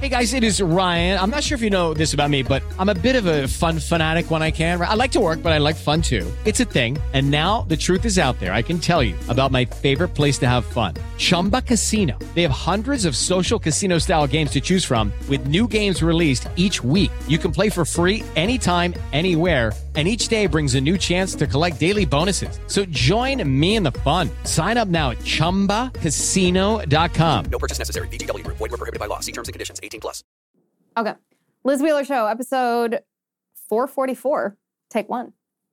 Hey guys, it is Ryan. I'm not sure if you know this about me, but I'm a bit of a fun fanatic when I can. I like to work, but I like fun too. It's a thing. And now the truth is out there. I can tell you about my favorite place to have fun. Chumba Casino. They have hundreds of social casino style games to choose from with new games released each week. You can play for free anytime, anywhere. And each day brings a new chance to collect daily bonuses. So join me in the fun. Sign up now at ChumbaCasino.com. No purchase necessary. VGW Group. Void where prohibited by law. See terms and conditions. 18+. Okay. Liz Wheeler Show, episode 444, take one.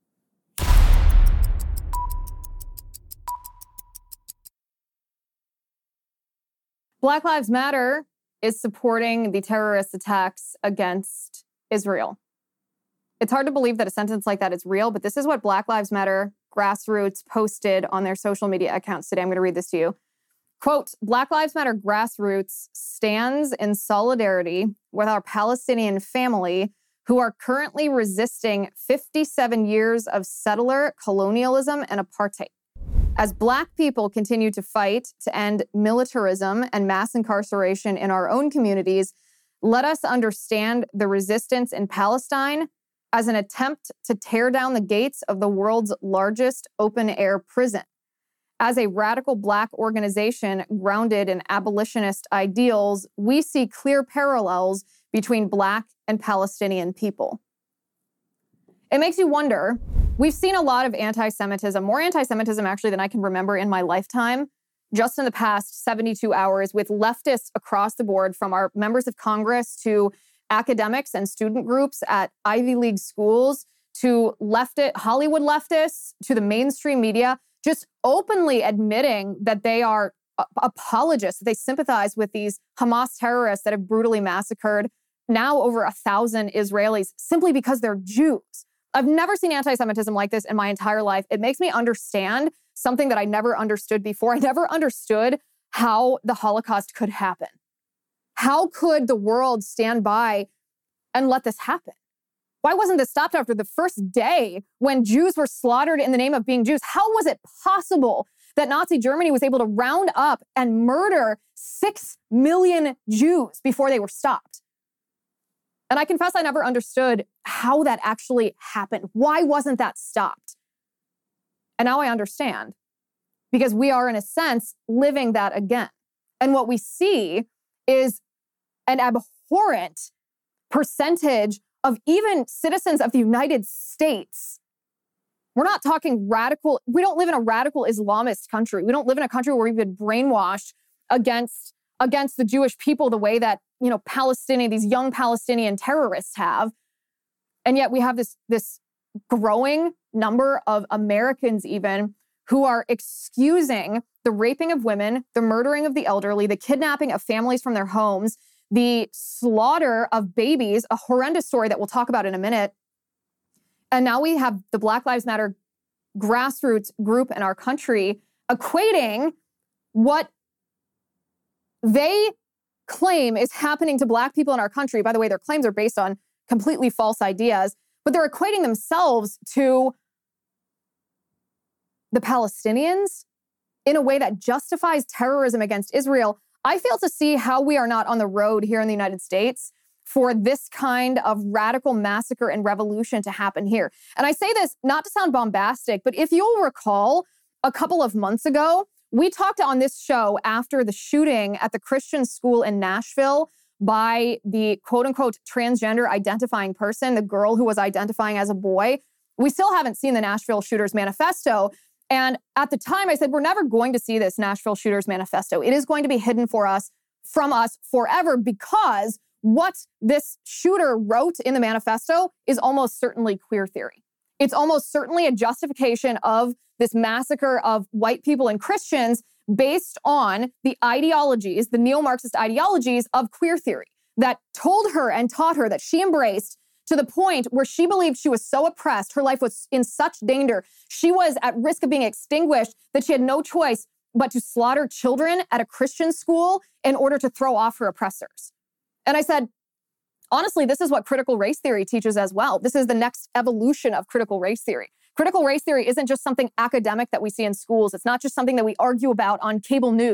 Black Lives Matter is supporting the terrorist attacks against Israel. It's hard to believe that a sentence like that is real, but this is what Black Lives Matter Grassroots posted on their social media accounts today. I'm going to read this to you. Quote, Black Lives Matter Grassroots stands in solidarity with our Palestinian family who are currently resisting 57 years of settler colonialism and apartheid. As Black people continue to fight to end militarism and mass incarceration in our own communities, let us understand the resistance in Palestine as an attempt to tear down the gates of the world's largest open-air prison. As a radical Black organization grounded in abolitionist ideals, we see clear parallels between Black and Palestinian people. It makes you wonder, we've seen a lot of anti-Semitism, more anti-Semitism actually than I can remember in my lifetime, just in the past 72 hours with leftists across the board, from our members of Congress to academics and student groups at Ivy League schools to Hollywood leftists to the mainstream media, just openly admitting that they are apologists, they sympathize with these Hamas terrorists that have brutally massacred now over 1,000 Israelis simply because they're Jews. I've never seen anti-Semitism like this in my entire life. It makes me understand something that I never understood before. I never understood how the Holocaust could happen. How could the world stand by and let this happen? Why wasn't this stopped after the first day when Jews were slaughtered in the name of being Jews? How was it possible that Nazi Germany was able to round up and murder 6 million Jews before they were stopped? And I confess I never understood how that actually happened. Why wasn't that stopped? And now I understand, because we are, in a sense, living that again. And what we see is an abhorrent percentage of even citizens of the United States. We're not talking radical. We don't live in a radical Islamist country. We don't live in a country where we've been brainwashed against the Jewish people the way that, these young Palestinian terrorists have. And yet we have this growing number of Americans even who are excusing the raping of women, the murdering of the elderly, the kidnapping of families from their homes, the slaughter of babies, a horrendous story that we'll talk about in a minute. And now we have the Black Lives Matter grassroots group in our country equating what they claim is happening to Black people in our country. By the way, their claims are based on completely false ideas, but they're equating themselves to the Palestinians in a way that justifies terrorism against Israel. I fail to see how we are not on the road here in the United States for this kind of radical massacre and revolution to happen here. And I say this not to sound bombastic, but if you'll recall, a couple of months ago, we talked on this show after the shooting at the Christian school in Nashville by the quote-unquote transgender identifying person, the girl who was identifying as a boy. We still haven't seen the Nashville Shooters Manifesto. And at the time, I said, we're never going to see this Nashville Shooters Manifesto. It is going to be hidden from us forever, because what this shooter wrote in the manifesto is almost certainly queer theory. It's almost certainly a justification of this massacre of white people and Christians based on the ideologies, the neo-Marxist ideologies of queer theory that told her and taught her, that she embraced to the point where she believed she was so oppressed, her life was in such danger, she was at risk of being extinguished, that she had no choice but to slaughter children at a Christian school in order to throw off her oppressors. And I said, honestly, this is what critical race theory teaches as well. This is the next evolution of critical race theory. Critical race theory isn't just something academic that we see in schools. It's not just something that we argue about on cable news.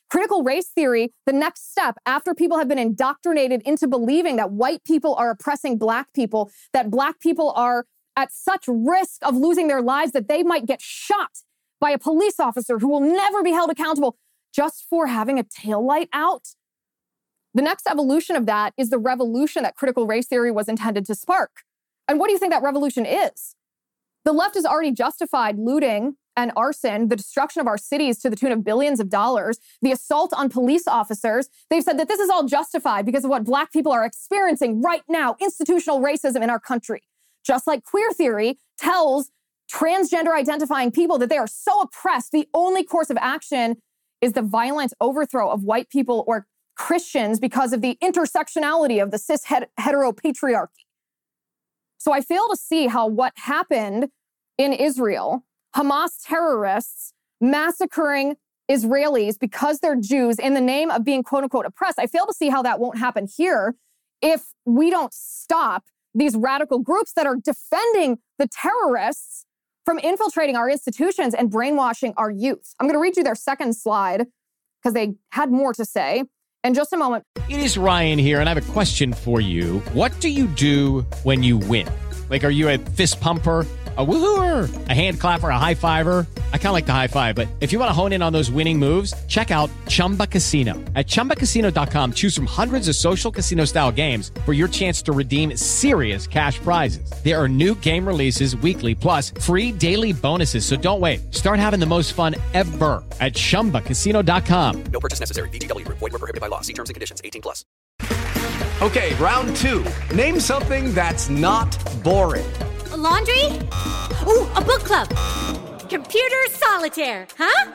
Critical race theory, the next step after people have been indoctrinated into believing that white people are oppressing black people, that black people are at such risk of losing their lives that they might get shot by a police officer who will never be held accountable just for having a taillight out. The next evolution of that is the revolution that critical race theory was intended to spark. And what do you think that revolution is? The left has already justified looting and arson, the destruction of our cities to the tune of billions of dollars, the assault on police officers. They've said that this is all justified because of what black people are experiencing right now, institutional racism in our country. Just like queer theory tells transgender identifying people that they are so oppressed, the only course of action is the violent overthrow of white people or Christians because of the intersectionality of the cis heteropatriarchy. So I fail to see how what happened in Israel, Hamas terrorists massacring Israelis because they're Jews in the name of being quote unquote oppressed. I fail to see how that won't happen here if we don't stop these radical groups that are defending the terrorists from infiltrating our institutions and brainwashing our youth. I'm going to read you their second slide because they had more to say in just a moment. It is Ryan here, and I have a question for you. What do you do when you win? Like, are you a fist pumper, a woohooer, a hand clapper, a high fiver? I kind of like the high five, but if you want to hone in on those winning moves, check out Chumba Casino. At ChumbaCasino.com, choose from hundreds of social casino style games for your chance to redeem serious cash prizes. There are new game releases weekly, plus free daily bonuses. So don't wait. Start having the most fun ever at ChumbaCasino.com. No purchase necessary. VGW Group. Void where prohibited by law. See terms and conditions. 18+. Okay, round two. Name something that's not boring. A laundry? Ooh, a book club. Computer solitaire, huh?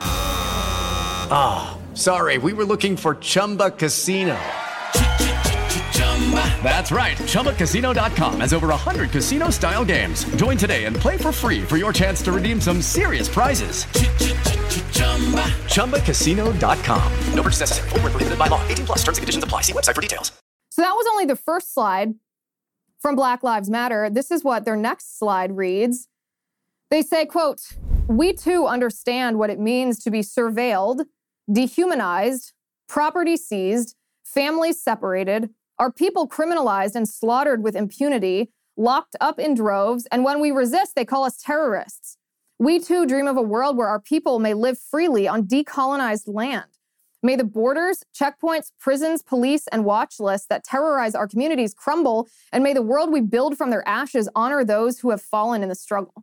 Ah, sorry, we were looking for Chumba Casino. That's right, ChumbaCasino.com has over 100 casino-style games. Join today and play for free for your chance to redeem some serious prizes. ChumbaCasino.com. No purchase necessary. Void where prohibited by law. 18+. Terms and conditions apply. See website for details. So that was only the first slide from Black Lives Matter. This is what their next slide reads. They say, quote, "We too understand what it means to be surveilled, dehumanized, property seized, families separated, our people criminalized and slaughtered with impunity, locked up in droves, and when we resist, they call us terrorists. We too dream of a world where our people may live freely on decolonized land. May the borders, checkpoints, prisons, police, and watch lists that terrorize our communities crumble, and may the world we build from their ashes honor those who have fallen in the struggle."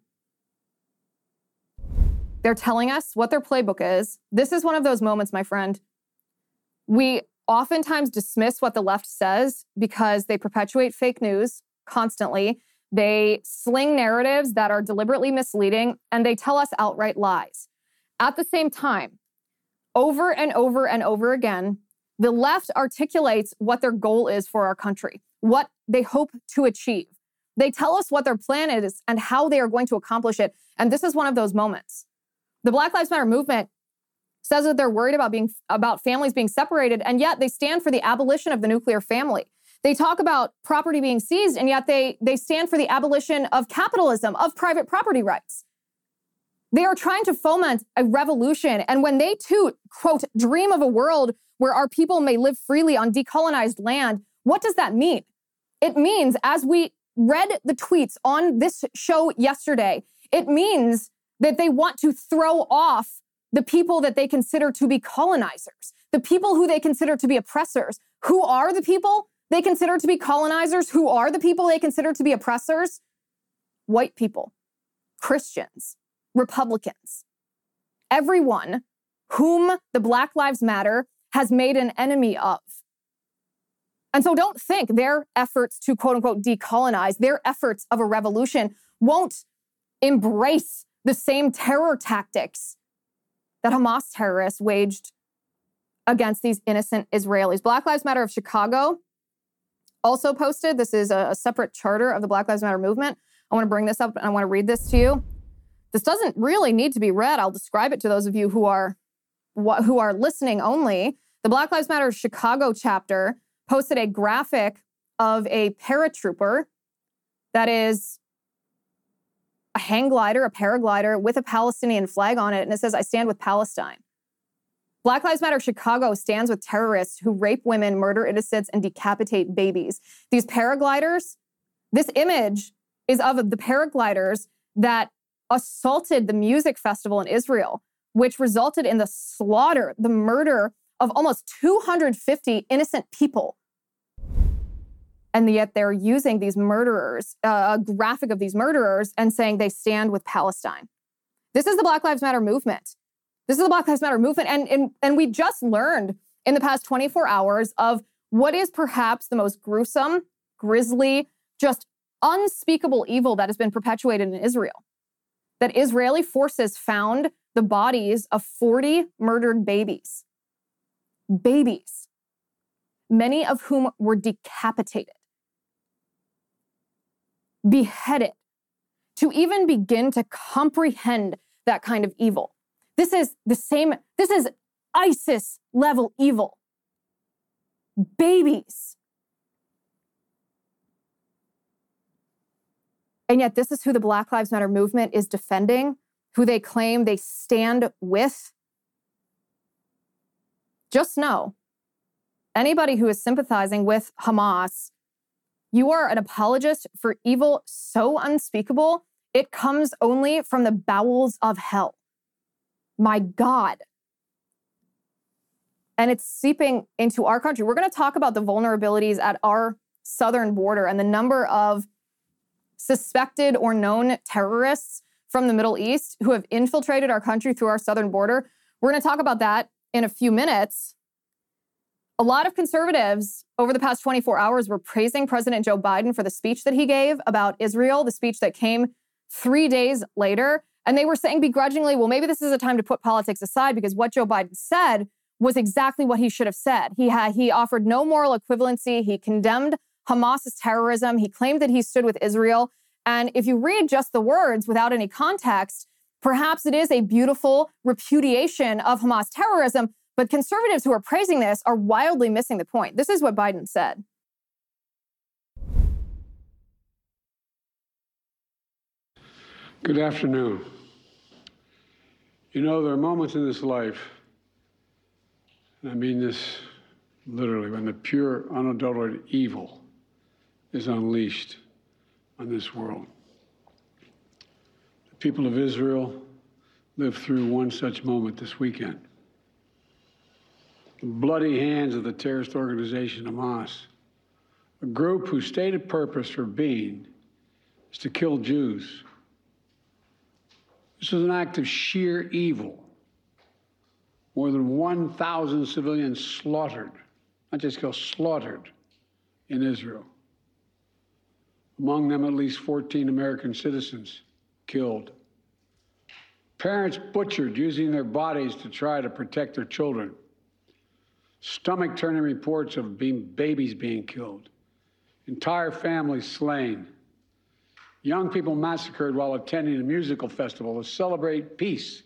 They're telling us what their playbook is. This is one of those moments, my friend. We oftentimes dismiss what the left says because they perpetuate fake news constantly. They sling narratives that are deliberately misleading, and they tell us outright lies. At the same time, over and over and over again, the left articulates what their goal is for our country, what they hope to achieve. They tell us what their plan is and how they are going to accomplish it. And this is one of those moments. The Black Lives Matter movement says that they're worried about families being separated, and yet they stand for the abolition of the nuclear family. They talk about property being seized, and yet they stand for the abolition of capitalism, of private property rights. They are trying to foment a revolution. And when they too, quote, dream of a world where our people may live freely on decolonized land, what does that mean? It means, as we read the tweets on this show yesterday, it means that they want to throw off the people that they consider to be colonizers, the people who they consider to be oppressors. Who are the people they consider to be colonizers? Who are the people they consider to be oppressors? White people, Christians, Republicans, everyone whom the Black Lives Matter has made an enemy of. And so don't think their efforts to quote unquote decolonize, their efforts of a revolution won't embrace the same terror tactics that Hamas terrorists waged against these innocent Israelis. Black Lives Matter of Chicago also posted, this is a separate charter of the Black Lives Matter movement. I want to bring this up and I want to read this to you. This doesn't really need to be read. I'll describe it to those of you who are listening only. The Black Lives Matter Chicago chapter posted a graphic of a paratrooper that is a hang glider, a paraglider with a Palestinian flag on it. And it says, "I stand with Palestine." Black Lives Matter Chicago stands with terrorists who rape women, murder innocents, and decapitate babies. These paragliders, this image is of the paragliders that assaulted the music festival in Israel, which resulted in the slaughter, the murder of almost 250 innocent people. And yet they're using these murderers, a graphic of these murderers, and saying they stand with Palestine. This is the Black Lives Matter movement. This is the Black Lives Matter movement. And we just learned in the past 24 hours of what is perhaps the most gruesome, grisly, just unspeakable evil that has been perpetuated in Israel. That Israeli forces found the bodies of 40 murdered babies. Babies. Many of whom were decapitated. Beheaded. To even begin to comprehend that kind of evil. This is ISIS level evil. Babies. And yet this is who the Black Lives Matter movement is defending, who they claim they stand with. Just know, anybody who is sympathizing with Hamas, you are an apologist for evil so unspeakable, it comes only from the bowels of hell. My God. And it's seeping into our country. We're going to talk about the vulnerabilities at our southern border and the number of suspected or known terrorists from the Middle East who have infiltrated our country through our southern border. We're going to talk about that in a few minutes. A lot of conservatives over the past 24 hours were praising President Joe Biden for the speech that he gave about Israel, the speech that came 3 days later. And they were saying begrudgingly, well, maybe this is a time to put politics aside because what Joe Biden said was exactly what he should have said. He offered no moral equivalency. He condemned Hamas's terrorism. He claimed that he stood with Israel. And if you read just the words without any context, perhaps it is a beautiful repudiation of Hamas terrorism. But conservatives who are praising this are wildly missing the point. This is what Biden said. Good afternoon. You know, there are moments in this life, and I mean this literally, when the pure, unadulterated evil is unleashed on this world. The people of Israel lived through one such moment this weekend. The bloody hands of the terrorist organization Hamas, a group whose stated purpose for being is to kill Jews. This was an act of sheer evil. More than 1,000 civilians slaughtered, not just killed, slaughtered in Israel. Among them, at least 14 American citizens killed. Parents butchered using their bodies to try to protect their children. Stomach-turning reports of babies being killed. Entire families slain. Young people massacred while attending a musical festival to celebrate peace.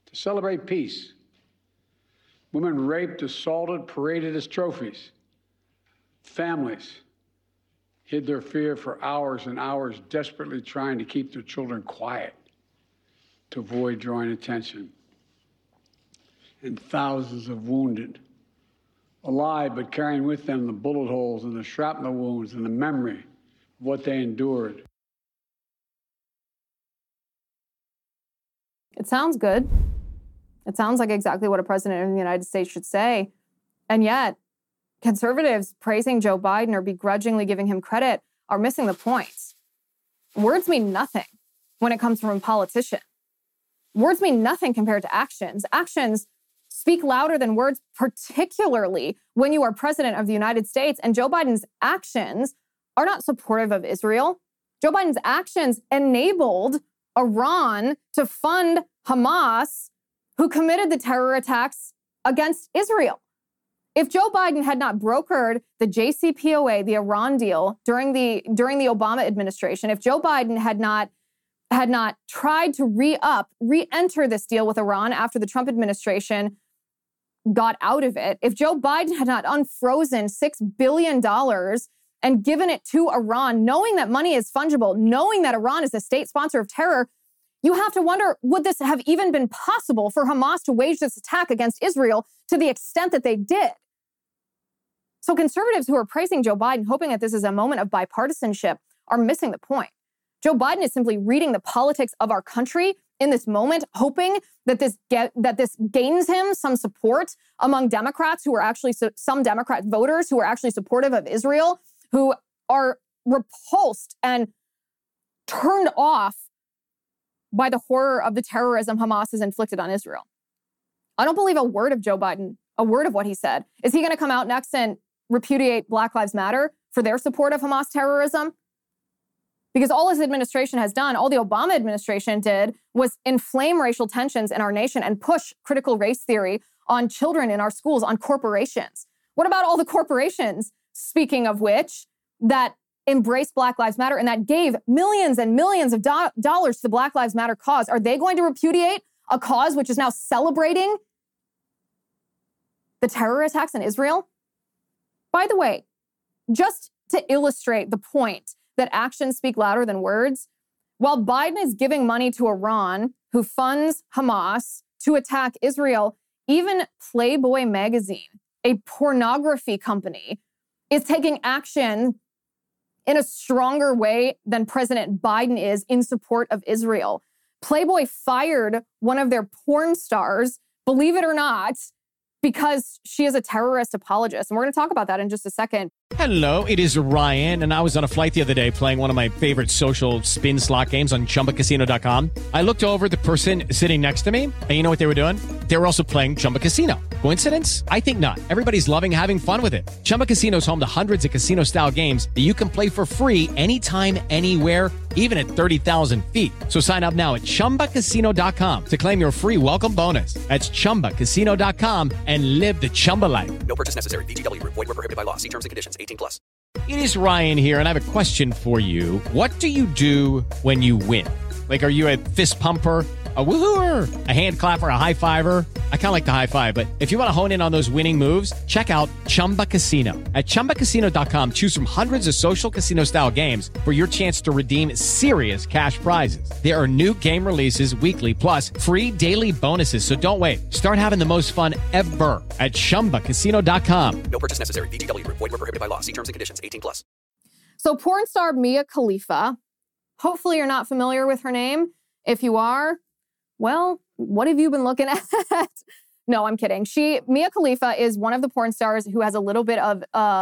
Women raped, assaulted, paraded as trophies. Families hid their fear for hours and hours, desperately trying to keep their children quiet to avoid drawing attention. And thousands of wounded, alive but carrying with them the bullet holes and the shrapnel wounds and the memory of what they endured. It sounds good. It sounds like exactly what a president of the United States should say. And yet, conservatives praising Joe Biden or begrudgingly giving him credit are missing the point. Words mean nothing when it comes from a politician. Words mean nothing compared to actions. Actions speak louder than words, particularly when you are president of the United States. And Joe Biden's actions are not supportive of Israel. Joe Biden's actions enabled Iran to fund Hamas, who committed the terror attacks against Israel. If Joe Biden had not brokered the JCPOA, the Iran deal during the Obama administration, if Joe Biden had not tried to re-enter this deal with Iran after the Trump administration got out of it, if Joe Biden had not unfrozen $6 billion and given it to Iran, knowing that money is fungible, knowing that Iran is a state sponsor of terror, You have to wonder, would this have even been possible for Hamas to wage this attack against Israel to the extent that they did? So conservatives who are praising Joe Biden, hoping that this is a moment of bipartisanship, are missing the point. Joe Biden is simply reading the politics of our country in this moment, hoping that this gains him some support among Democrats who are actually, some Democrat voters who are actually supportive of Israel, who are repulsed and turned off by the horror of the terrorism Hamas has inflicted on Israel. I don't believe a word of Joe Biden, a word of what he said. Is he going to come out next and repudiate Black Lives Matter for their support of Hamas terrorism? Because all his administration has done, all the Obama administration did, was inflame racial tensions in our nation and push critical race theory on children in our schools, on corporations. What about all the corporations, speaking of which, that embraced Black Lives Matter and that gave millions and millions of dollars to the Black Lives Matter cause? Are they going to repudiate a cause which is now celebrating the terror attacks in Israel? By the way, just to illustrate the point that actions speak louder than words, while Biden is giving money to Iran, who funds Hamas, to attack Israel, even Playboy magazine, a pornography company, is taking action in a stronger way than President Biden is in support of Israel. Playboy fired one of their porn stars, believe it or not, because she is a terrorist apologist. And we're going to talk about that in just a second. Hello, it is Ryan, and I was on a flight the other day playing one of my favorite social spin slot games on ChumbaCasino.com. I looked over at the person sitting next to me, and you know what they were doing? They were also playing Chumba Casino. Coincidence? I think not. Everybody's loving having fun with it. Chumba Casino is home to hundreds of casino-style games that you can play for free anytime, anywhere, even at 30,000 feet. So sign up now at ChumbaCasino.com to claim your free welcome bonus. That's ChumbaCasino.com and live the Chumba life. No purchase necessary. VGW. Void were prohibited by law. See terms and conditions. 18+. It is Ryan here, and I have a question for you. What do you do when you win? Like, are you a fist pumper, a woohooer, a hand clapper, a high fiver? I kind of like the high five, but if you want to hone in on those winning moves, check out Chumba Casino. At ChumbaCasino.com, choose from hundreds of social casino-style games for your chance to redeem serious cash prizes. There are new game releases weekly, plus free daily bonuses, so don't wait. Start having the most fun ever at ChumbaCasino.com. No purchase necessary. VGW. Void were prohibited by law. See terms and conditions. 18+. So porn star Mia Khalifa, hopefully you're not familiar with her name. If you are, well, what have you been looking at? No, I'm kidding. Mia Khalifa is one of the porn stars who has a little bit of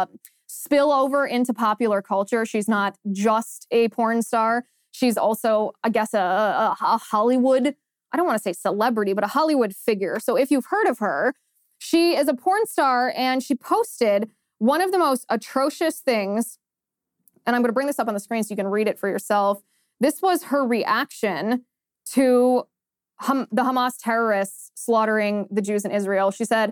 spillover into popular culture. She's not just a porn star. She's also, I guess, a Hollywood, I don't want to say celebrity, but a Hollywood figure. So if you've heard of her, she is a porn star, and she posted one of the most atrocious things, and I'm going to bring this up on the screen so you can read it for yourself. This was her reaction to the Hamas terrorists slaughtering the Jews in Israel. She said,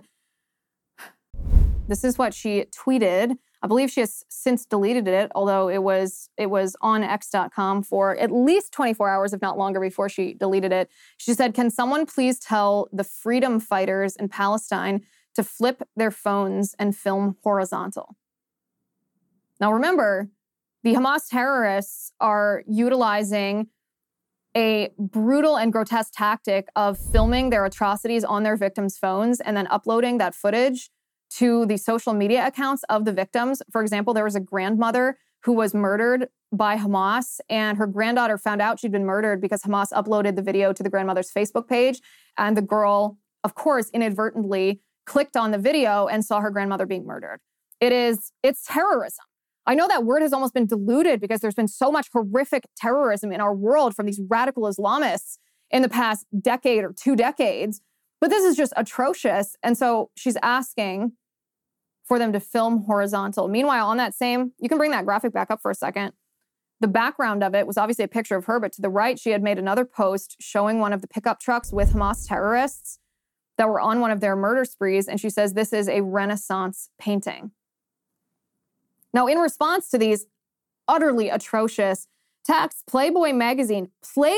this is what she tweeted. I believe she has since deleted it, although it was on X.com for at least 24 hours, if not longer, before she deleted it. She said, "Can someone please tell the freedom fighters in Palestine to flip their phones and film horizontal?" Now remember, the Hamas terrorists are utilizing a brutal and grotesque tactic of filming their atrocities on their victims' phones and then uploading that footage to the social media accounts of the victims. For example, there was a grandmother who was murdered by Hamas, and her granddaughter found out she'd been murdered because Hamas uploaded the video to the grandmother's Facebook page. And the girl, of course, inadvertently clicked on the video and saw her grandmother being murdered. It's terrorism. I know that word has almost been diluted because there's been so much horrific terrorism in our world from these radical Islamists in the past decade or 2 decades. But this is just atrocious. And so she's asking for them to film horizontal. Meanwhile, on that same, you can bring that graphic back up for a second. The background of it was obviously a picture of her, but to the right, she had made another post showing one of the pickup trucks with Hamas terrorists that were on one of their murder sprees. And she says, this is a Renaissance painting. Now, in response to these utterly atrocious attacks, Playboy magazine,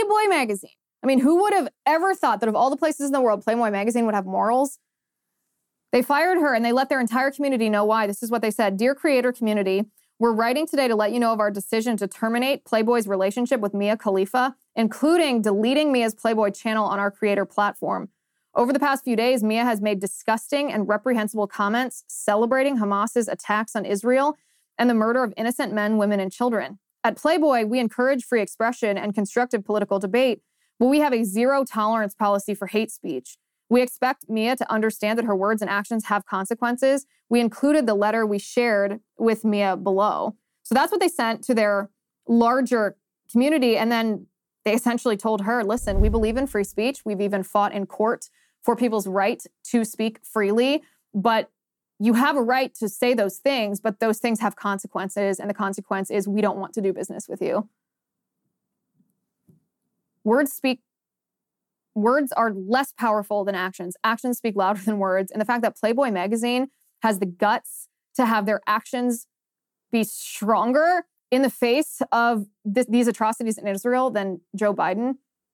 I mean, who would have ever thought that of all the places in the world, Playboy magazine would have morals? They fired her and they let their entire community know why. This is what they said. "Dear creator community, we're writing today to let you know of our decision to terminate Playboy's relationship with Mia Khalifa including deleting Mia's Playboy channel on our creator platform. Over the past few days, Mia has made disgusting and reprehensible comments celebrating Hamas's attacks on Israel and the murder of innocent men, women, and children. At Playboy, we encourage free expression and constructive political debate, but we have a zero-tolerance policy for hate speech. We expect Mia to understand that her words and actions have consequences. We included the letter we shared with Mia below. So that's what they sent to their larger community. And then they essentially told her, listen, we believe in free speech. We've even fought in court for people's right to speak freely. But you have a right to say those things, but those things have consequences. And the consequence is we don't want to do business with you. Words are less powerful than actions. Actions speak louder than words. And the fact that Playboy magazine has the guts to have their actions be stronger in the face of these atrocities in Israel than Joe Biden.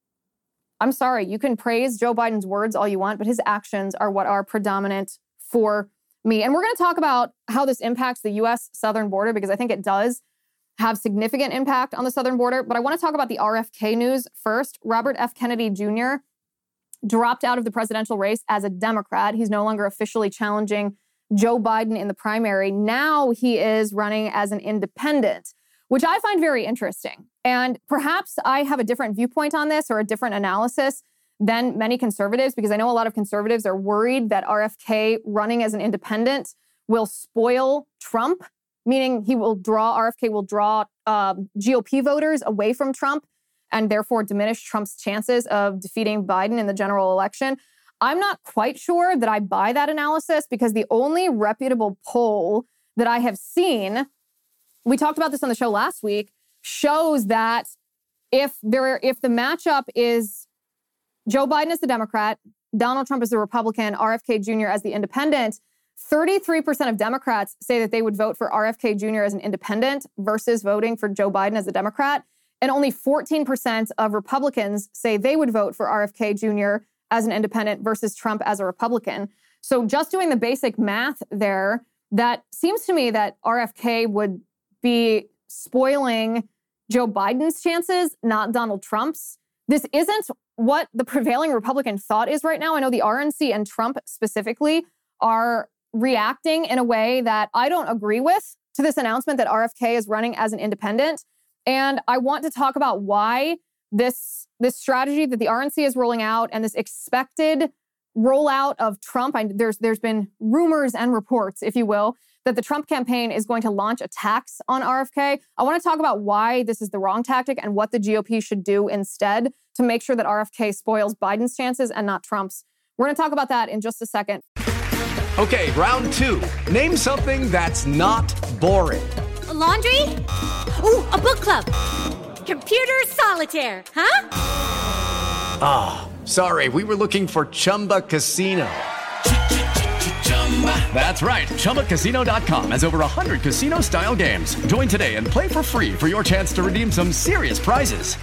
I'm sorry, you can praise Joe Biden's words all you want, but his actions are what are predominant for me. And we're going to talk about how this impacts the U.S. southern border, because I think it does have significant impact on the southern border. But I want to talk about the RFK news first. Robert F. Kennedy Jr. dropped out of the presidential race as a Democrat. He's no longer officially challenging Joe Biden in the primary. Now he is running as an independent, which I find very interesting. And perhaps I have a different viewpoint on this or a different analysis than many conservatives, because I know a lot of conservatives are worried that RFK running as an independent will spoil Trump, meaning RFK will draw GOP voters away from Trump and therefore diminish Trump's chances of defeating Biden in the general election. I'm not quite sure that I buy that analysis, because the only reputable poll that I have seen, we talked about this on the show last week, shows that if the matchup is Joe Biden as the Democrat, Donald Trump as the Republican, RFK Jr. as the independent, 33% of Democrats say that they would vote for RFK Jr. as an independent versus voting for Joe Biden as a Democrat. And only 14% of Republicans say they would vote for RFK Jr. as an independent versus Trump as a Republican. So just doing the basic math there, that seems to me that RFK would be spoiling Joe Biden's chances, not Donald Trump's. This isn't what the prevailing Republican thought is right now. I know the RNC and Trump specifically are reacting in a way that I don't agree with to this announcement that RFK is running as an independent. And I want to talk about why this strategy that the RNC is rolling out and this expected rollout of Trump, there's been rumors and reports, if you will, that the Trump campaign is going to launch attacks on RFK. I want to talk about why this is the wrong tactic and what the GOP should do instead to make sure that RFK spoils Biden's chances and not Trump's. We're going to talk about that in just a second. Okay, round two. Name something that's not boring. A laundry? Ooh, a book club. Computer solitaire, huh? Ah, sorry, we were looking for Chumba Casino. That's right, ChumbaCasino.com has over 100 casino-style games. Join today and play for free for your chance to redeem some serious prizes.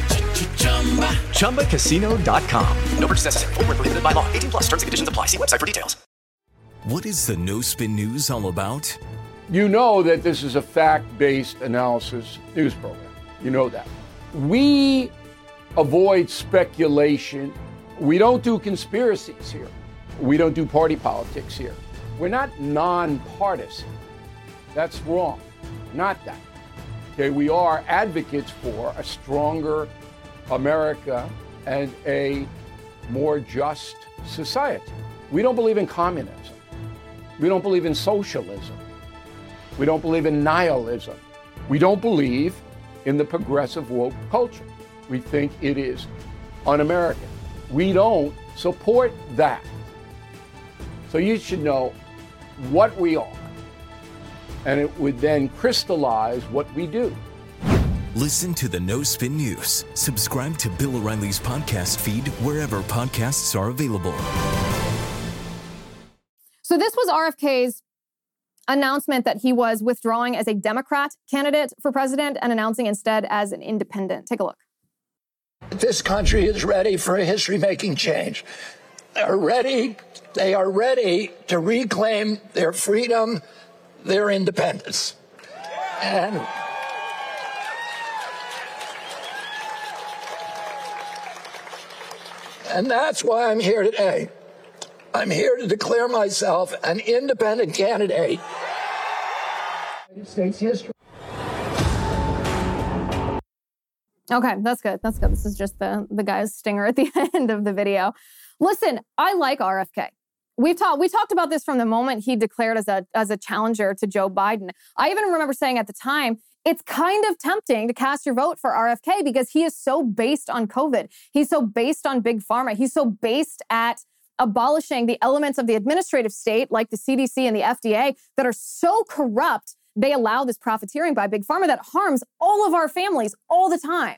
ChumbaCasino.com. No purchase necessary. Void where prohibited by law. 18+ terms and conditions apply. See website for details. What is the No Spin News all about? You know that this is a fact-based analysis news program. You know that. We avoid speculation. We don't do conspiracies here. We don't do party politics here. We're not nonpartisan. That's wrong. Not that. Okay, we are advocates for a stronger America and a more just society. We don't believe in communism. We don't believe in socialism. We don't believe in nihilism. We don't believe in the progressive woke culture. We think it is un-American. We don't support that. So you should know what we are, and it would then crystallize what we do. Listen to the No Spin News. Subscribe to Bill O'Reilly's podcast feed wherever podcasts are available. So this was RFK's announcement that he was withdrawing as a Democrat candidate for president and announcing instead as an independent. Take a look. This country is ready for a history-making change. They are ready to reclaim their freedom, their independence. And that's why I'm here today. I'm here to declare myself an independent candidate. United States history. Okay, that's good. That's good. This is just the guy's stinger at the end of the video. Listen, I like RFK. We talked about this from the moment he declared as a challenger to Joe Biden. I even remember saying at the time, it's kind of tempting to cast your vote for RFK because he is so based on COVID. He's so based on big pharma. He's so based at abolishing the elements of the administrative state, like the CDC and the FDA, that are so corrupt, they allow this profiteering by big pharma that harms all of our families all the time.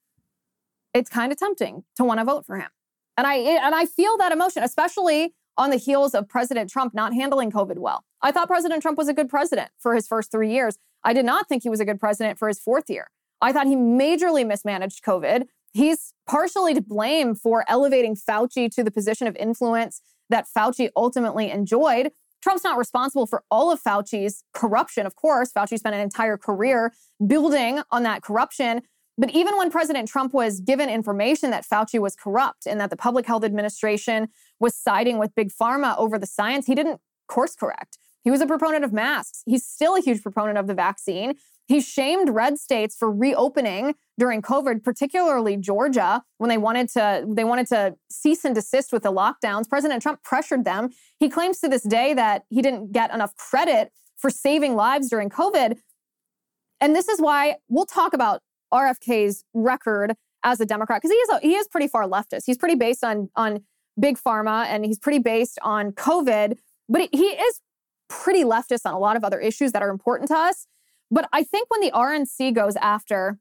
It's kind of tempting to want to vote for him. And I feel that emotion, especially on the heels of President Trump not handling COVID well. I thought President Trump was a good president for his first 3 years. I did not think he was a good president for his fourth year. I thought he majorly mismanaged COVID. He's partially to blame for elevating Fauci to the position of influence that Fauci ultimately enjoyed. Trump's not responsible for all of Fauci's corruption, of course. Fauci spent an entire career building on that corruption. But even when President Trump was given information that Fauci was corrupt and that the Public Health Administration was siding with Big Pharma over the science, he didn't course correct. He was a proponent of masks. He's still a huge proponent of the vaccine. He shamed red states for reopening during COVID, particularly Georgia, when they wanted to cease and desist with the lockdowns. President Trump pressured them. He claims to this day that he didn't get enough credit for saving lives during COVID. And this is why we'll talk about RFK's record as a Democrat, because he is pretty far leftist. He's pretty based on big pharma, and he's pretty based on COVID, but he is pretty leftist on a lot of other issues that are important to us. But I think when the RNC goes after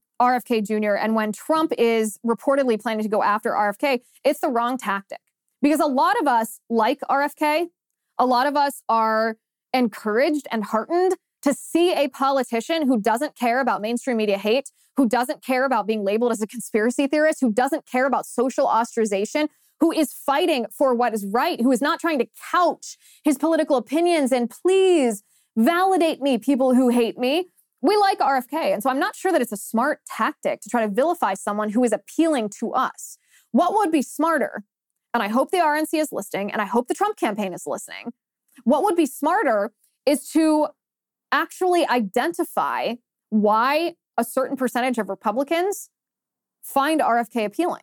RFK Jr. and when Trump is reportedly planning to go after RFK, it's the wrong tactic. Because a lot of us like RFK. A lot of us are encouraged and heartened to see a politician who doesn't care about mainstream media hate, who doesn't care about being labeled as a conspiracy theorist, who doesn't care about social ostracization, who is fighting for what is right, who is not trying to couch his political opinions and please validate me, people who hate me. We like RFK. And so I'm not sure that it's a smart tactic to try to vilify someone who is appealing to us. What would be smarter? And I hope the RNC is listening, and I hope the Trump campaign is listening. What would be smarter is to actually identify why a certain percentage of Republicans find RFK appealing.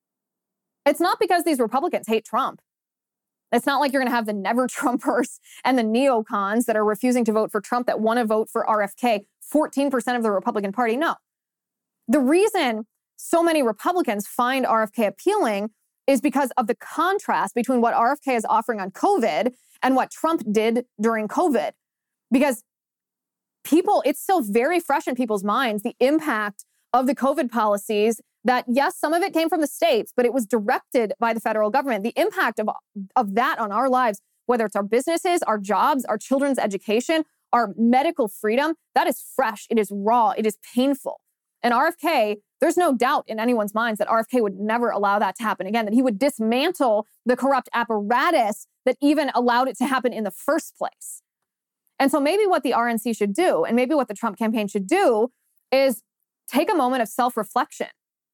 It's not because these Republicans hate Trump. It's not like you're going to have the never Trumpers and the neocons that are refusing to vote for Trump that want to vote for RFK, 14% of the Republican Party. No. The reason so many Republicans find RFK appealing is because of the contrast between what RFK is offering on COVID and what Trump did during COVID. Because it's still very fresh in people's minds, the impact of the COVID policies that, yes, some of it came from the states, but it was directed by the federal government. The impact of that on our lives, whether it's our businesses, our jobs, our children's education, our medical freedom, that is fresh. It is raw. It is painful. And RFK, there's no doubt in anyone's minds that RFK would never allow that to happen again, that he would dismantle the corrupt apparatus that even allowed it to happen in the first place. And so maybe what the RNC should do, and maybe what the Trump campaign should do, is take a moment of self-reflection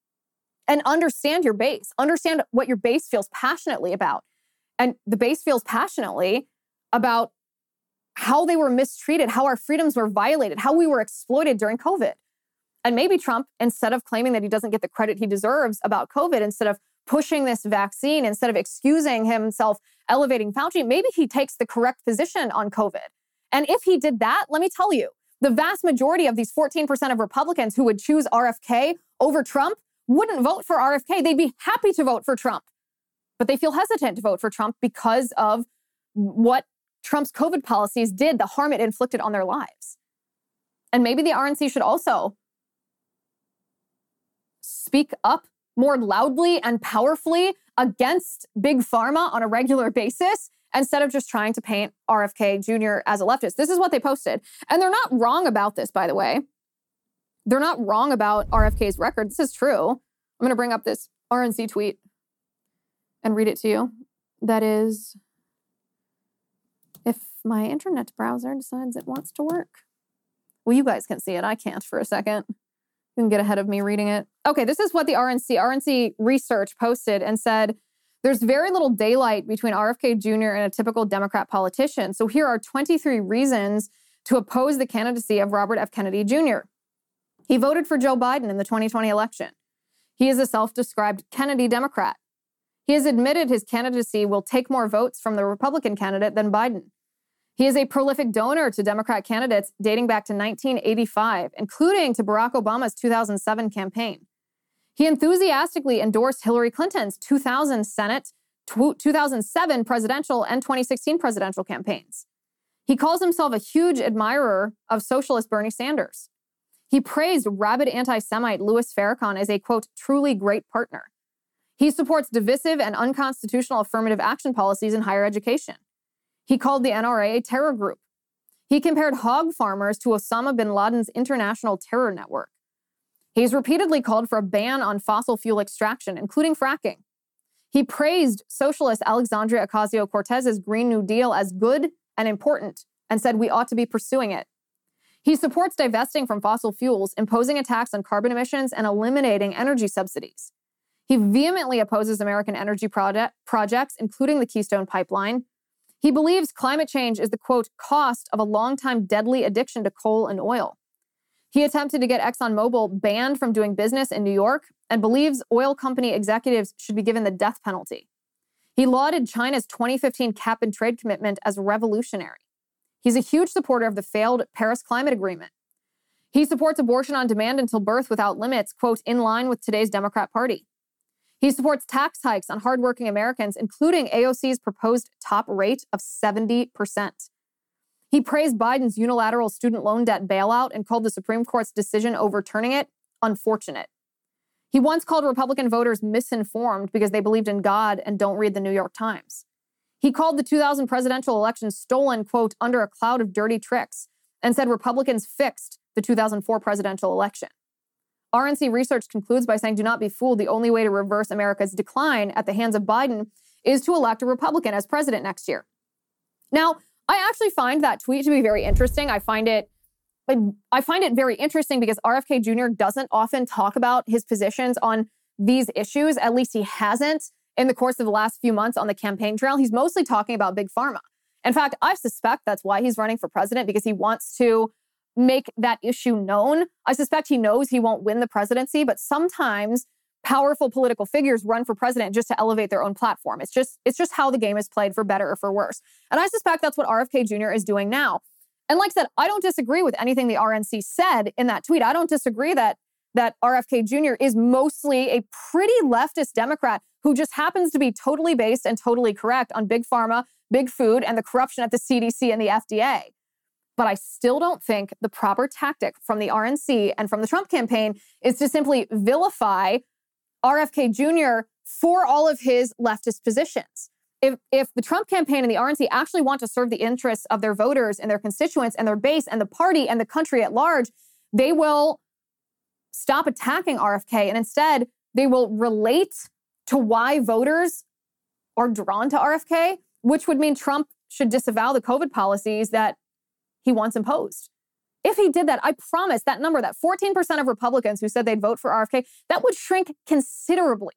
and understand your base. Understand what your base feels passionately about. And the base feels passionately about how they were mistreated, how our freedoms were violated, how we were exploited during COVID. And maybe Trump, instead of claiming that he doesn't get the credit he deserves about COVID, instead of pushing this vaccine, instead of excusing himself, elevating Fauci, maybe he takes the correct position on COVID. And if he did that, let me tell you, the vast majority of these 14% of Republicans who would choose RFK over Trump wouldn't vote for RFK. They'd be happy to vote for Trump. But they feel hesitant to vote for Trump because of what Trump's COVID policies did, the harm it inflicted on their lives. And maybe the RNC should also speak up more loudly and powerfully against Big Pharma on a regular basis, instead of just trying to paint RFK Jr. as a leftist. This is what they posted. And they're not wrong about this, by the way. They're not wrong about RFK's record. This is true. I'm going to bring up this RNC tweet and read it to you. That is, if my internet browser decides it wants to work. Well, you guys can see it. I can't for a second. You can get ahead of me reading it. Okay, this is what the RNC research posted and said, there's very little daylight between RFK Jr. and a typical Democrat politician. So here are 23 reasons to oppose the candidacy of Robert F. Kennedy Jr. He voted for Joe Biden in the 2020 election. He is a self-described Kennedy Democrat. He has admitted his candidacy will take more votes from the Republican candidate than Biden. He is a prolific donor to Democrat candidates dating back to 1985, including to Barack Obama's 2007 campaign. He enthusiastically endorsed Hillary Clinton's 2000 Senate, 2007 presidential, and 2016 presidential campaigns. He calls himself a huge admirer of socialist Bernie Sanders. He praised rabid anti-Semite Louis Farrakhan as a, quote, truly great partner. He supports divisive and unconstitutional affirmative action policies in higher education. He called the NRA a terror group. He compared hog farmers to Osama bin Laden's international terror network. He's repeatedly called for a ban on fossil fuel extraction, including fracking. He praised socialist Alexandria Ocasio-Cortez's Green New Deal as good and important and said we ought to be pursuing it. He supports divesting from fossil fuels, imposing a tax on carbon emissions, and eliminating energy subsidies. He vehemently opposes American energy projects, including the Keystone Pipeline. He believes climate change is the, quote, cost of a long-time deadly addiction to coal and oil. He attempted to get ExxonMobil banned from doing business in New York and believes oil company executives should be given the death penalty. He lauded China's 2015 cap-and-trade commitment as revolutionary. He's a huge supporter of the failed Paris Climate Agreement. He supports abortion on demand until birth without limits, quote, in line with today's Democrat Party. He supports tax hikes on hardworking Americans, including AOC's proposed top rate of 70%. He praised Biden's unilateral student loan debt bailout and called the Supreme Court's decision overturning it unfortunate. He once called Republican voters misinformed because they believed in God and don't read the New York Times. He called the 2000 presidential election stolen, quote, under a cloud of dirty tricks, and said Republicans fixed the 2004 presidential election. RNC research concludes by saying, do not be fooled. The only way to reverse America's decline at the hands of Biden is to elect a Republican as president next year. Now, I actually find that tweet to be very interesting. I find it very interesting because RFK Jr. doesn't often talk about his positions on these issues. At least he hasn't in the course of the last few months on the campaign trail. He's mostly talking about Big Pharma. In fact, I suspect that's why he's running for president, because he wants to make that issue known. I suspect he knows he won't win the presidency, but sometimes powerful political figures run for president just to elevate their own platform. It's just how the game is played, for better or for worse. And I suspect that's what RFK Jr. is doing now. And like I said, I don't disagree with anything the RNC said in that tweet. I don't disagree that RFK Jr. is mostly a pretty leftist Democrat who just happens to be totally based and totally correct on Big Pharma, Big Food, and the corruption at the CDC and the FDA. But I still don't think the proper tactic from the RNC and from the Trump campaign is to simply vilify RFK Jr. for all of his leftist positions. If the Trump campaign and the RNC actually want to serve the interests of their voters and their constituents and their base and the party and the country at large, they will stop attacking RFK and instead they will relate to why voters are drawn to RFK, which would mean Trump should disavow the COVID policies that he once imposed. If he did that, I promise that number, that 14% of Republicans who said they'd vote for RFK, that would shrink considerably.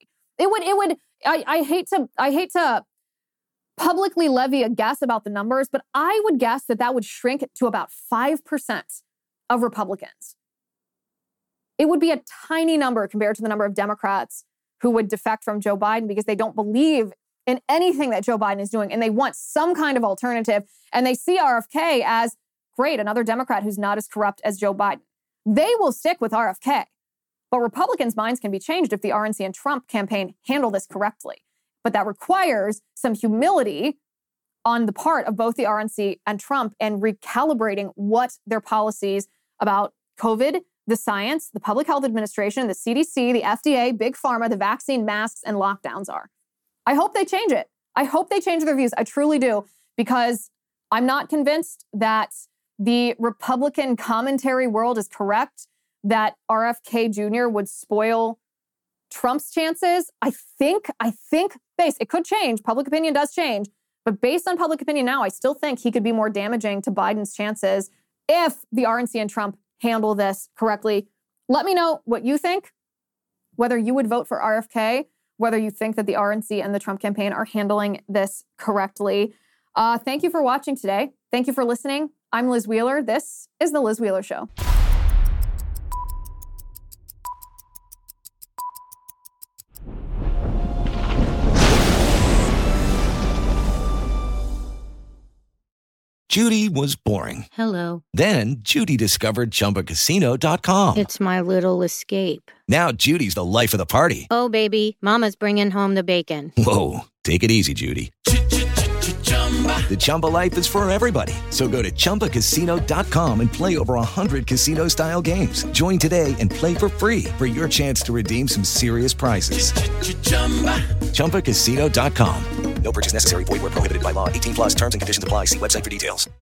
I hate to publicly levy a guess about the numbers, but I would guess that would shrink to about 5% of Republicans. It would be a tiny number compared to the number of Democrats who would defect from Joe Biden because they don't believe in anything that Joe Biden is doing and they want some kind of alternative. And they see RFK as, great, another Democrat who's not as corrupt as Joe Biden. They will stick with RFK. But Republicans' minds can be changed if the RNC and Trump campaign handle this correctly. But that requires some humility on the part of both the RNC and Trump and recalibrating what their policies about COVID, the science, the Public Health Administration, the CDC, the FDA, Big Pharma, the vaccine, masks, and lockdowns are. I hope they change it. I hope they change their views. I truly do, because I'm not convinced that the Republican commentary world is correct, that RFK Jr. would spoil Trump's chances. I think, it could change. Public opinion does change. But based on public opinion now, I still think he could be more damaging to Biden's chances if the RNC and Trump handle this correctly Let me know what you think, whether you would vote for RFK, whether you think that the RNC and the Trump campaign are handling this correctly. Thank you for watching today. Thank you for listening. I'm Liz Wheeler. This is The Liz Wheeler Show. Judy was boring. Hello. Then Judy discovered ChumbaCasino.com. It's my little escape. Now Judy's the life of the party. Oh, baby, mama's bringing home the bacon. Whoa, take it easy, Judy. The Chumba life is for everybody. So go to ChumbaCasino.com and play over 100 casino-style games. Join today and play for free for your chance to redeem some serious prizes. ChumbaCasino.com. No purchase necessary. Void where prohibited by law. 18 plus terms and conditions apply. See website for details.